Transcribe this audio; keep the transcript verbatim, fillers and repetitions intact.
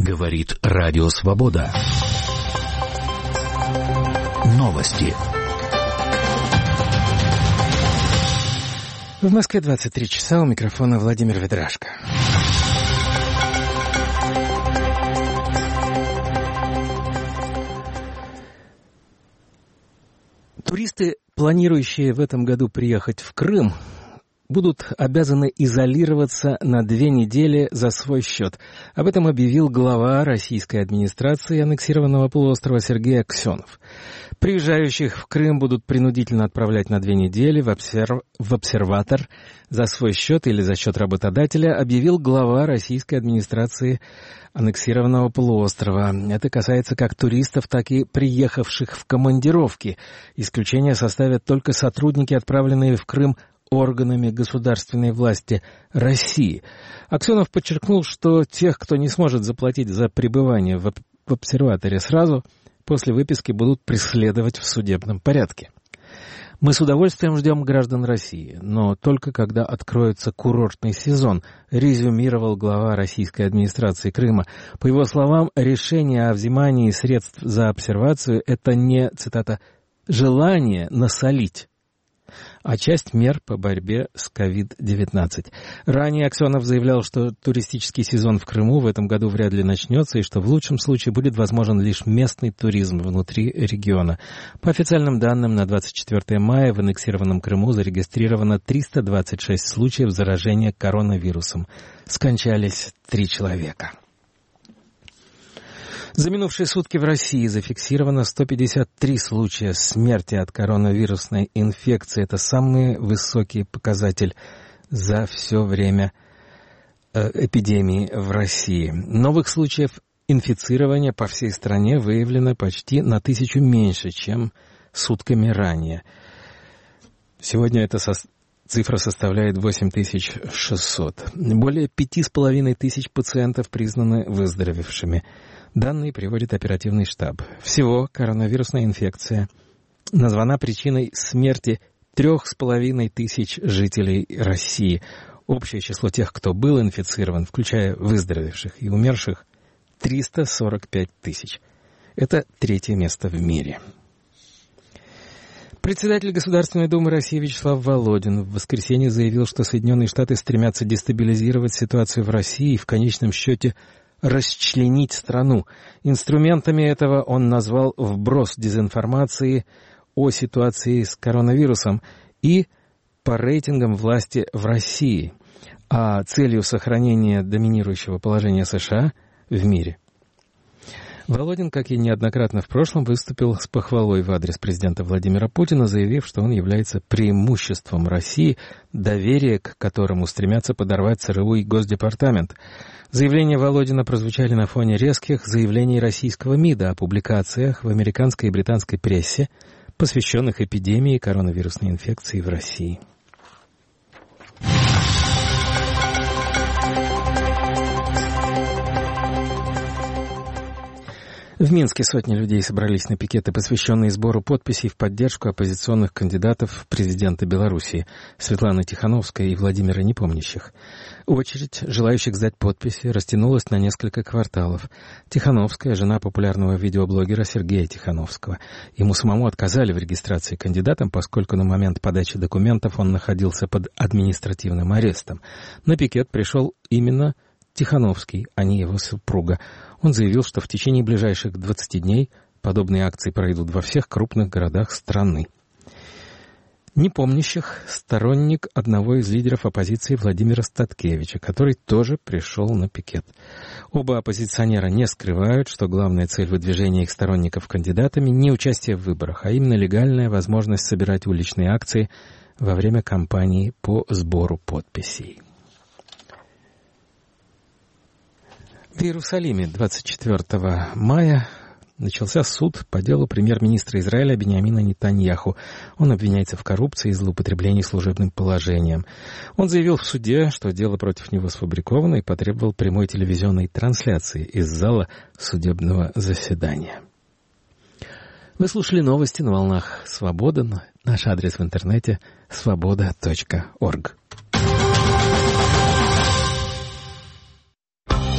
Говорит Радио Свобода. Новости. В Москве двадцать три часа, у микрофона Владимир Ведрашко. Туристы, планирующие в этом году приехать в Крым, будут обязаны изолироваться на две недели за свой счет. Об этом объявил глава российской администрации аннексированного полуострова Сергей Аксенов. Приезжающих в Крым будут принудительно отправлять на две недели в, обсерв... в обсерватор за свой счет или за счет работодателя, объявил глава российской администрации аннексированного полуострова. Это касается как туристов, так и приехавших в командировки. Исключение составят только сотрудники, отправленные в Крым органами государственной власти России. Аксенов подчеркнул, что тех, кто не сможет заплатить за пребывание в, в обсерваторе сразу, после выписки будут преследовать в судебном порядке. Мы с удовольствием ждем граждан России, но только когда откроется курортный сезон, резюмировал глава российской администрации Крыма. По его словам, решение о взимании средств за обсервацию – это не, цитата, «желание насолить», а часть мер по борьбе с ковид девятнадцать. Ранее Аксенов заявлял, что туристический сезон в Крыму в этом году вряд ли начнется, и что в лучшем случае будет возможен лишь местный туризм внутри региона. По официальным данным, на двадцать четвёртое мая в аннексированном Крыму зарегистрировано триста двадцать шесть случаев заражения коронавирусом. Скончались три человека. За минувшие сутки в России зафиксировано сто пятьдесят три случая смерти от коронавирусной инфекции. Это самый высокий показатель за все время э, эпидемии в России. Новых случаев инфицирования по всей стране выявлено почти на тысячу меньше, чем сутками ранее. Сегодня эта со... цифра составляет восемь тысяч шестьсот. Более пяти с половиной тысяч пациентов признаны выздоровевшими. Данные приводит оперативный штаб. Всего коронавирусная инфекция названа причиной смерти трех с половиной тысяч жителей России. Общее число тех, кто был инфицирован, включая выздоровевших и умерших, триста сорок пять тысяч. Это третье место в мире. Председатель Государственной Думы России Вячеслав Володин в воскресенье заявил, что Соединенные Штаты стремятся дестабилизировать ситуацию в России и в конечном счете расчленить страну. Инструментами этого он назвал вброс дезинформации о ситуации с коронавирусом и по рейтингам власти в России, а целью сохранения доминирующего положения США в мире. Володин, как и неоднократно в прошлом, выступил с похвалой в адрес президента Владимира Путина, заявив, что он является преимуществом России, доверие к которому стремятся подорвать ЦРУ и Госдепартамент. Заявления Володина прозвучали на фоне резких заявлений российского МИДа о публикациях в американской и британской прессе, посвященных эпидемии коронавирусной инфекции в России. В Минске сотни людей собрались на пикеты, посвященные сбору подписей в поддержку оппозиционных кандидатов в президенты Белоруссии Светланы Тихановской и Владимира Непомнящих. Очередь желающих сдать подписи растянулась на несколько кварталов. Тихановская — жена популярного видеоблогера Сергея Тихановского. Ему самому отказали в регистрации кандидатом, поскольку на момент подачи документов он находился под административным арестом. На пикет пришел именно Тихановский, а не его супруга. Он заявил, что в течение ближайших двадцати дней подобные акции пройдут во всех крупных городах страны. Непомнящих — сторонник одного из лидеров оппозиции Владимира Статкевича, который тоже пришел на пикет. Оба оппозиционера не скрывают, что главная цель выдвижения их сторонников кандидатами не участие в выборах, а именно легальная возможность собирать уличные акции во время кампании по сбору подписей. В Иерусалиме двадцать четвёртого мая начался суд по делу премьер-министра Израиля Биньямина Нетаньяху. Он обвиняется в коррупции и злоупотреблении служебным положением. Он заявил в суде, что дело против него сфабриковано, и потребовал прямой телевизионной трансляции из зала судебного заседания. Вы слушали новости на волнах «Свобода». Наш адрес в интернете — свобода точка орг.